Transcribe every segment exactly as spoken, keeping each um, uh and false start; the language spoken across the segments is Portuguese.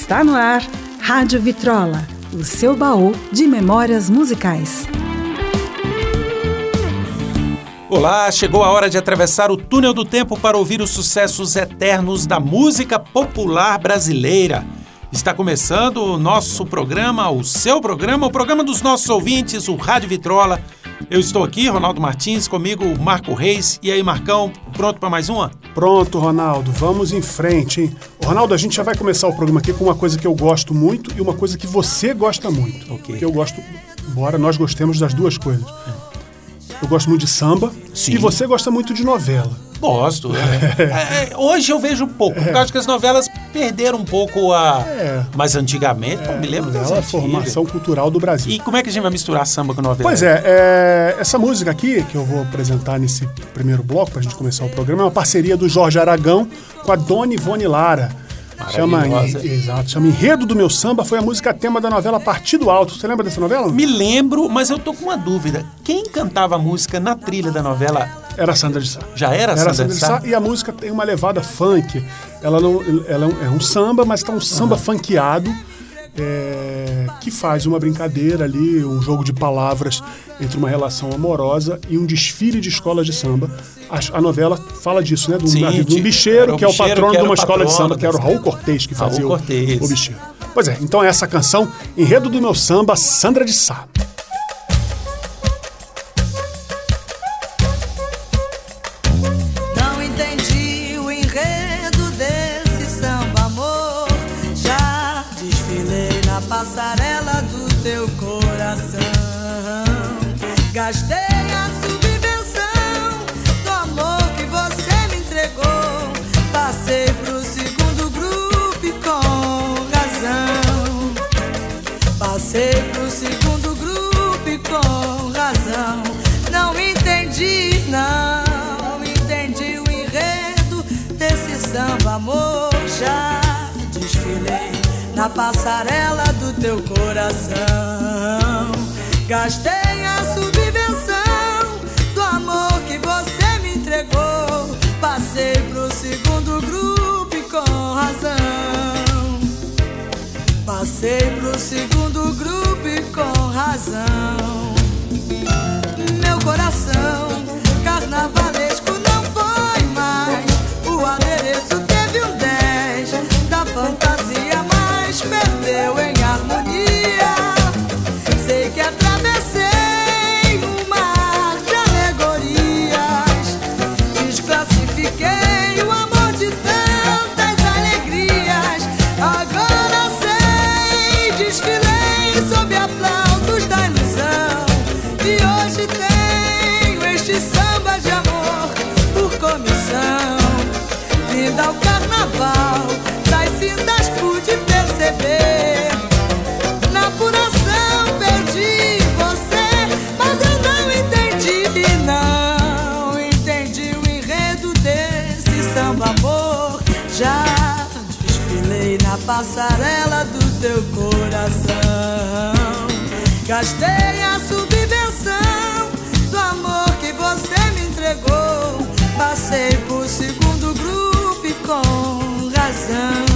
Está no ar, Rádio Vitrola, o seu baú de memórias musicais. Olá, chegou a hora de atravessar o túnel do tempo para ouvir os sucessos eternos da música popular brasileira. Está começando o nosso programa, o seu programa, o programa dos nossos ouvintes, o Rádio Vitrola. Eu estou aqui, Ronaldo Martins, comigo o Marco Reis. E aí, Marcão, pronto para mais uma? Pronto, Ronaldo, vamos em frente, hein? Ronaldo, a gente já vai começar o programa aqui com uma coisa que eu gosto muito e uma coisa que você gosta muito. Ok. Porque eu gosto, embora nós gostemos das duas coisas. Eu gosto muito de samba. Sim. E você gosta muito de novela. Gosto. É. É, hoje eu vejo pouco, é. Por causa que as novelas perderam um pouco a... É. Mas antigamente, é. eu me lembro das antigas. É a formação cultural do Brasil. E como é que a gente vai misturar samba com novela? Pois é, é, essa música aqui, que eu vou apresentar nesse primeiro bloco, pra gente começar o programa, é uma parceria do Jorge Aragão com a Dona Ivone Lara. Chama, exato, chama Enredo do Meu Samba, foi a música tema da novela Partido Alto. Você lembra dessa novela? Me lembro, mas eu tô com uma dúvida. Quem cantava a música na trilha da novela? Era a Sandra de Sá. Já era, era a Sandra de Sá? E a música tem uma levada funk. Ela, não, ela é, um, é um samba, mas tá um samba uhum. funkeado. É, que faz uma brincadeira ali, um jogo de palavras entre uma relação amorosa e um desfile de escolas de samba. A, a novela fala disso, né? Do, Sim, da, do bicheiro, que é o patrono de uma escola de samba, que era o Raul Cortez que Raul fazia Cortez. O, o bicheiro. Pois é, então essa canção, Enredo do Meu Samba, Sandra de Sá. Passarela do teu coração, gastei a subvenção do amor que você me entregou. Passei pro segundo grupo e com razão. Passei pro segundo grupo e com razão. Não entendi, não entendi o enredo desse samba, amor. Já desfilei na passarela do teu coração, gastei a subvenção do amor que você me entregou. Passei pro segundo grupo e com razão. Passei pro segundo grupo e com razão. Meu coração carnavalesco não foi mais. O adereço teve um dez da fantasia, perdeu em harmonia. Sei que atravessei um mar de alegorias, desclassifiquei o amor de tantas alegrias. Agora sei, desfilei sob aplausos da ilusão, e hoje tenho este samba de amor por comissão. Vindo ao carnaval, das cinzas pude perceber. Na apuração perdi você, mas eu não entendi, não entendi o enredo desse samba, amor. Já desfilei na passarela do teu coração, gastei a subvenção do amor que você me entregou. Passei por segundo grupo e com razão.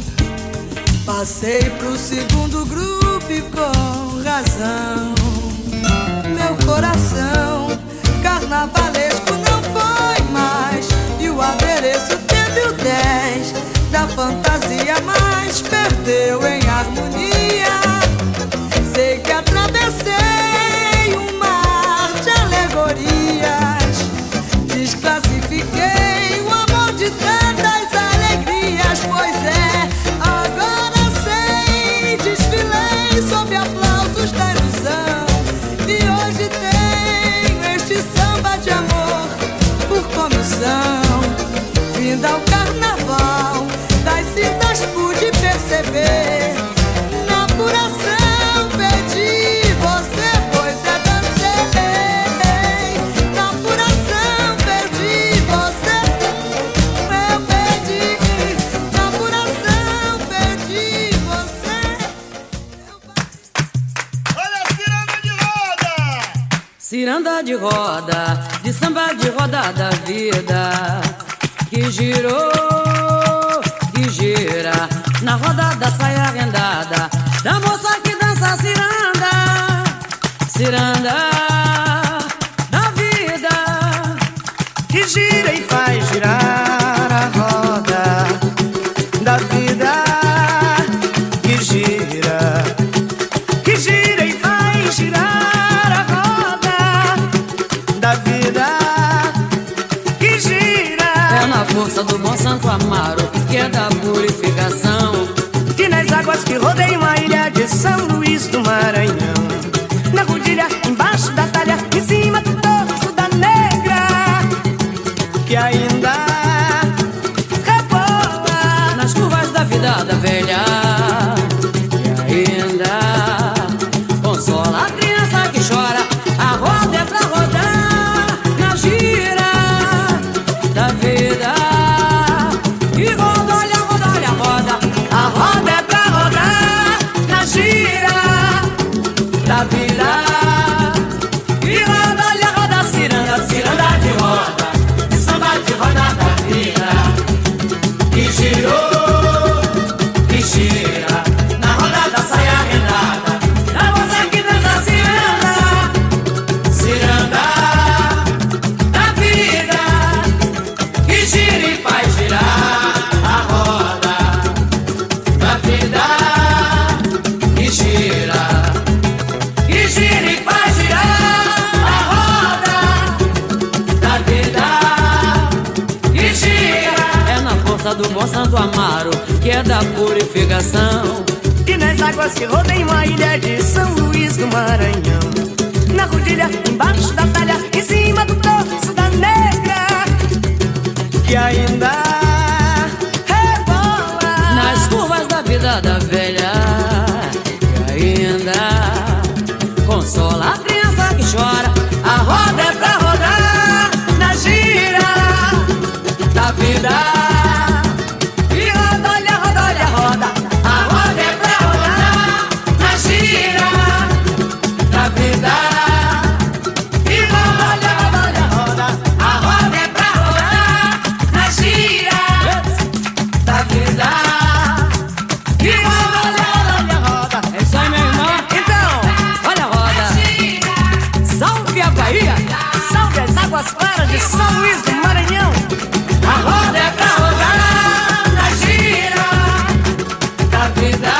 Passei pro segundo grupo e com razão. Meu coração carnavalesco não foi mais, e o adereço teve o dez da fantasia, mas perdeu em harmonia. Sei que atravessei um mar de alegorias, desclassifiquei o amor de tantas alegrias. Pois é, agora desfilei sob aplausos da ilusão, e hoje tenho este samba de amor por comissão. Vindo ao carnaval, das cinzas pude perceber. Na apuração perdi você, pois é, dancei. Na apuração perdi você, eu perdi. Na apuração perdi você. Ciranda de roda, de samba de roda da vida, que girou, que gira na roda da da saia rendada, da moça que dança ciranda, ciranda da vida, que gira e faz girar a roda da vida, que gira, que gira e faz girar a roda da vida, que gira. É na força do bom Santo Amaro, que é da purificação, que nas águas que rodeiam a ilha de São Luís do Maranhão, na rodilha, embaixo da talha, em cima do dorso da negra, que ainda rebola nas curvas da vida da velha, que ainda consola a criança que chora. A roda é pra rodar na gira da vida, e roda, olha, roda, olha, roda. a roda é pra rodar na gira da vida, E roda, olha, roda, ciranda, ciranda de roda, de samba de roda da vida, que girou, que gira na roda da saia rendada, da moça que dança ciranda, ciranda da vida, que gira e faz girar a roda da vida, que gira, que gira e faz girar a roda da vida, que gira. é na força do bom Santo Amaro, que é da purificação, E nas águas que rodeiam a ilha de São Luís do Maranhão, na rodilha, embaixo da talha, em cima do dorso da negra, que ainda rebola nas curvas da vida da velha, que ainda consola a criança que chora. a roda é pra rodar na gira da vida, E roda, olha, roda, olha, roda. a roda é pra rodar na gira da vida, e roda, olha, roda, olha, roda, a roda é pra rodar na gira da vida, e roda, olha, olha, roda. É isso aí, meu irmão. Então, Olha a roda. Salve a Bahia. salve as águas claras de São Luís do Maranhão, a roda é pra rodar na gira da vida,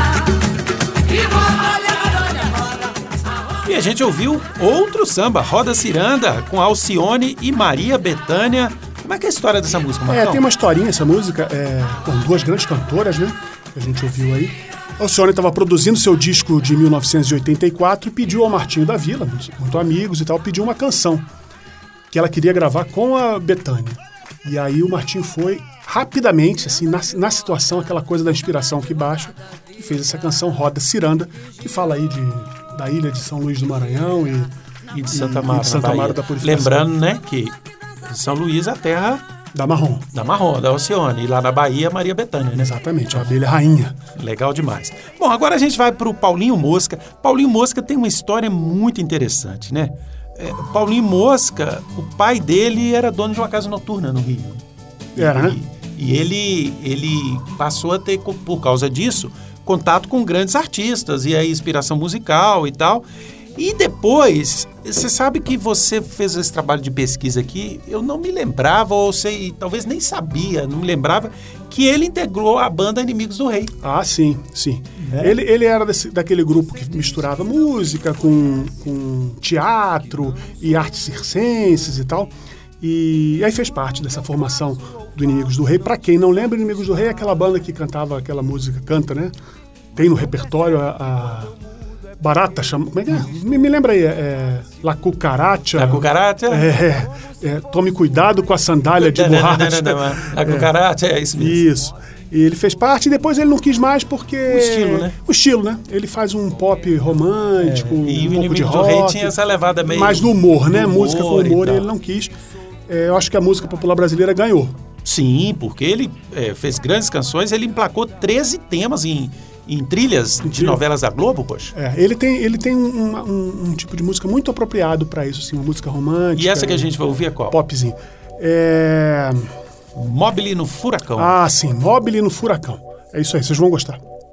e roda, olha, olha, roda. E a gente ouviu outro samba, Roda Ciranda, com Alcione e Maria Bethânia. Como é que é a história dessa música, É, Marcão? tem uma historinha essa música, é, com duas grandes cantoras, né? Que a gente ouviu aí. Alcione estava produzindo seu disco de mil novecentos e oitenta e quatro e pediu ao Martinho da Vila, muito, muito amigos e tal, pediu uma canção que ela queria gravar com a Bethânia. E aí o Martinho foi rapidamente, assim, na, na situação, aquela coisa da inspiração que baixa, e fez essa canção Roda Ciranda, que fala aí de, da ilha de São Luís do Maranhão e, E de Santa Amaro, e de Santa na Amaro Bahia. da Purificação. Lembrando, né, que São Luís é a terra Da Marrom. da Marrom, da Alcione. E lá na Bahia, Maria Bethânia, né? Exatamente, a abelha rainha. Legal demais. Bom, agora a gente vai pro Paulinho Mosca. Paulinho Mosca tem uma história muito interessante, né? É, Paulinho Mosca, o pai dele era dono de uma casa noturna no Rio. Era, né? E, e ele, ele passou a ter, por causa disso, contato com grandes artistas e a inspiração musical e tal. E depois, você sabe que você fez esse trabalho de pesquisa aqui, eu não me lembrava, ou sei, talvez nem sabia, não me lembrava, que ele integrou a banda Inimigos do Rei. Ah, sim, sim. É? Ele, ele era desse, daquele grupo que misturava música com, com teatro e artes circenses e tal. E aí fez parte dessa formação do Inimigos do Rei. Pra quem não lembra, Inimigos do Rei é aquela banda que cantava aquela música, canta, né? Tem no repertório a... a Barata, chama, como é que é? Me, me lembra aí, é, La Cucaracha. La Cucaracha? É, é, tome cuidado com a sandália de borracha. La Cucaracha, é isso mesmo. Isso. E ele fez parte e depois ele não quis mais porque... O estilo, né? O estilo, né? Ele faz um pop romântico, É, um e o pouco de Inimigo do rock. Rei tinha essa levada meio... Mais do humor, né? do Música com humor e humor, tal. ele não quis. É, eu acho que a música popular brasileira ganhou. Sim, porque ele é, fez grandes canções, ele emplacou treze temas em, em trilhas de trilha. novelas da Globo, poxa. É, ele tem, ele tem um, um, um tipo de música muito apropriado pra isso, assim, uma música romântica. E essa que a gente vai ouvir é qual? Popzinho. É... Mobile no Furacão. Ah, sim, Mobile no Furacão. É isso aí, vocês vão gostar.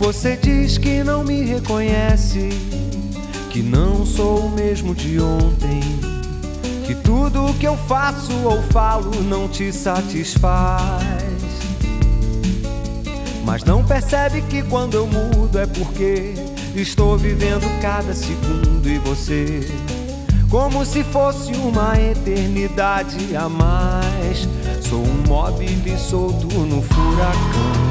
Você diz que não me reconhece, que não sou o mesmo de ontem, que tudo que eu faço ou falo não te satisfaz. Mas não percebe que quando eu mudo é porque estou vivendo cada segundo e você, como se fosse uma eternidade a mais. Sou um móvel solto no furacão.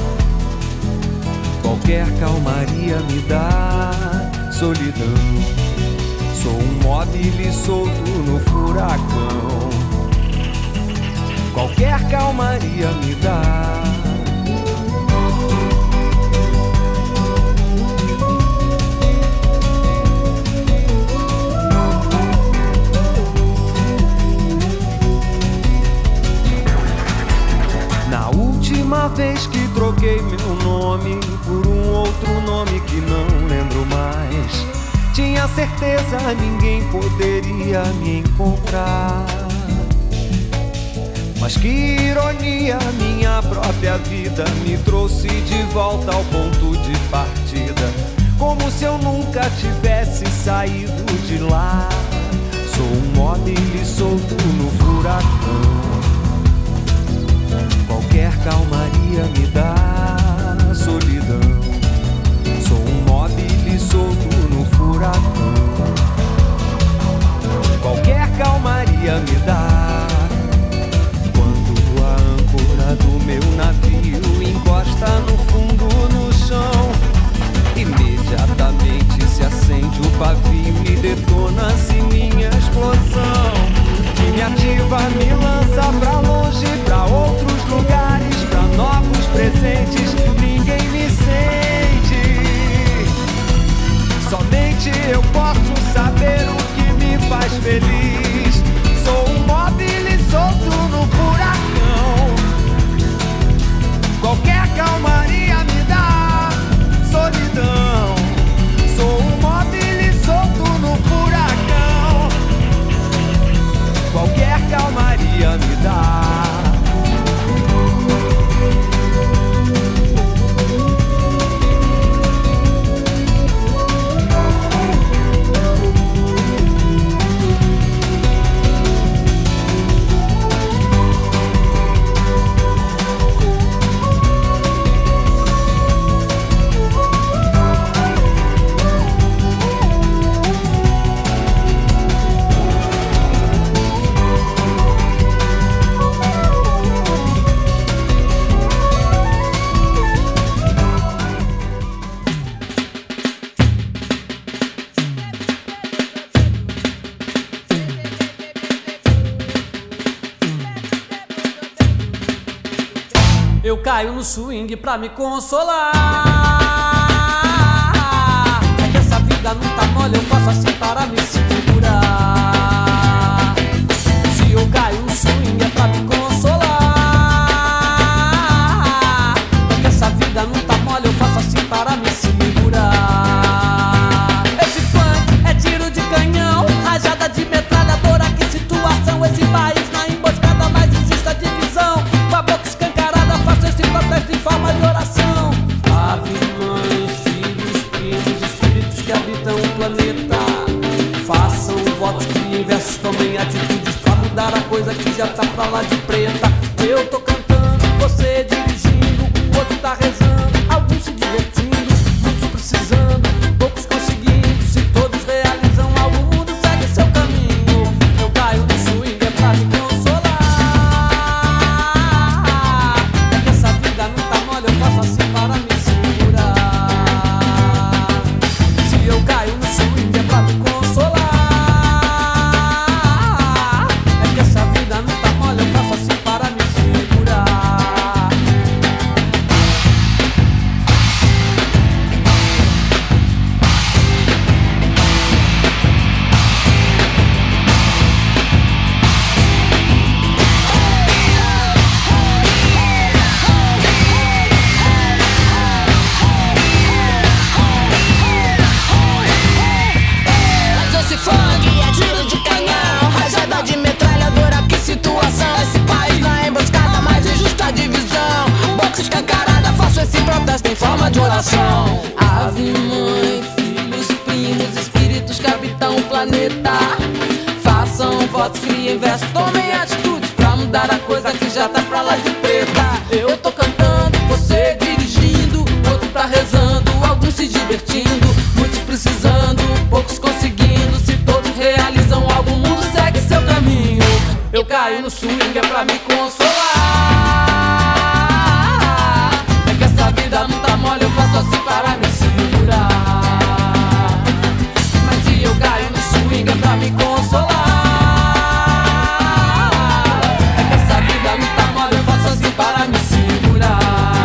Qualquer calmaria me dá solidão. Sou um móvel solto no furacão. Qualquer calmaria me dá. Na última vez que troquei meu nome por um outro nome que não lembro mais, tinha certeza ninguém poderia me encontrar. Mas que ironia, minha própria vida me trouxe de volta ao ponto de partida, como se eu nunca tivesse saído de lá. Sou um móvel solto no furacão. Qualquer calmaria me dá solidão. Sou um móvel solto no furacão. Qualquer calmaria me dá. Quando a âncora do meu navio encosta no fundo no chão, imediatamente se acende o pavio e detona-se minha explosão, que me ativa, me lança pra longe, pra outros lugares, pra novos presentes. Ninguém me sente. Somente eu posso saber o que me faz feliz. Sou um móvel solto no furacão. Qualquer calmaria me dá solidão. Sou um móvel solto no furacão. Qualquer calmaria me dá. Eu caio no swing pra me consolar. É que essa vida não tá mole, eu faço assim para me segurar. Se eu caio no swing é pra me consolar. É que essa vida não tá mole, eu faço assim para me segurar. Esse funk é tiro de canhão, rajada de metralhadora. Que situação, esse país na emboscada mais injusta divisão. Com a boca escancarada, faço esse protesto em forma de oração. Ave, mães, filhos, primos, espíritos que habitam o planeta, façam votos. coração. Ave, mãe, filhos, primos, espíritos que habitam o planeta. Façam votos, criem versos, tomem atitudes pra mudar a coisa que já tá pra lá de preta. Eu tô cantando, você dirigindo, outro tá rezando, alguns se divertindo, muitos precisando, poucos conseguindo. Se todos realizam algo, o mundo segue seu caminho. Eu caio no swing é pra me consolar. É que essa vida não tá mole, eu faço assim para me segurar. Mas se eu caio no swing é pra me consolar. É que essa vida não tá mole, eu faço assim para me segurar.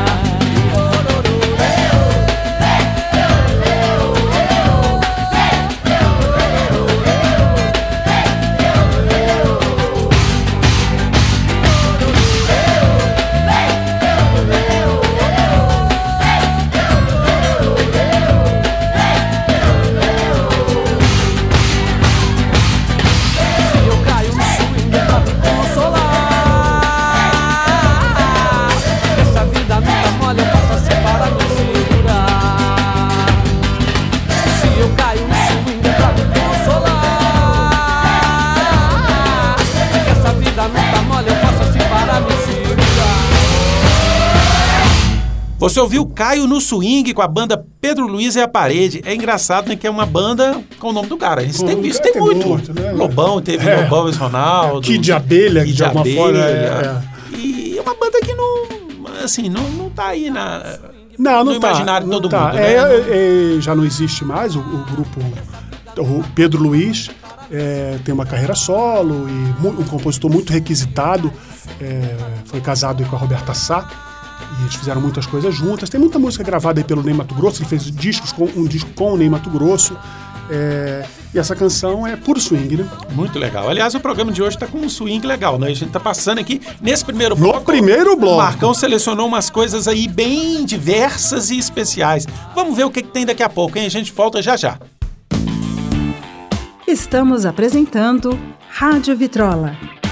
Você ouviu Caio no Swing com a banda Pedro Luiz e a Parede. É engraçado, né, que é uma banda com o nome do cara. Isso tem, isso tem, tem muito. muito né? Lobão, teve é. Lobão e Ronaldo. Kid de Abelha, Kid de alguma forma. É, é. E é uma banda que não, assim, não, não tá aí na, não, não no tá, imaginário de todo tá. mundo. É, né? é, já não existe mais o, o grupo. O Pedro Luiz é, tem uma carreira solo e um compositor muito requisitado. É, foi casado aí com a Roberta Sá. E eles fizeram muitas coisas juntas. Tem muita música gravada aí pelo Ney Matogrosso. Ele fez discos com, um disco com o Ney Matogrosso. É, e essa canção é puro swing, né? Muito legal. Aliás, o programa de hoje tá com um swing legal, né? A gente tá passando aqui nesse primeiro bloco. No primeiro bloco. O Marcão selecionou umas coisas aí bem diversas e especiais. Vamos ver o que, que tem daqui a pouco, hein? A gente volta já já. Estamos apresentando Rádio Vitrola.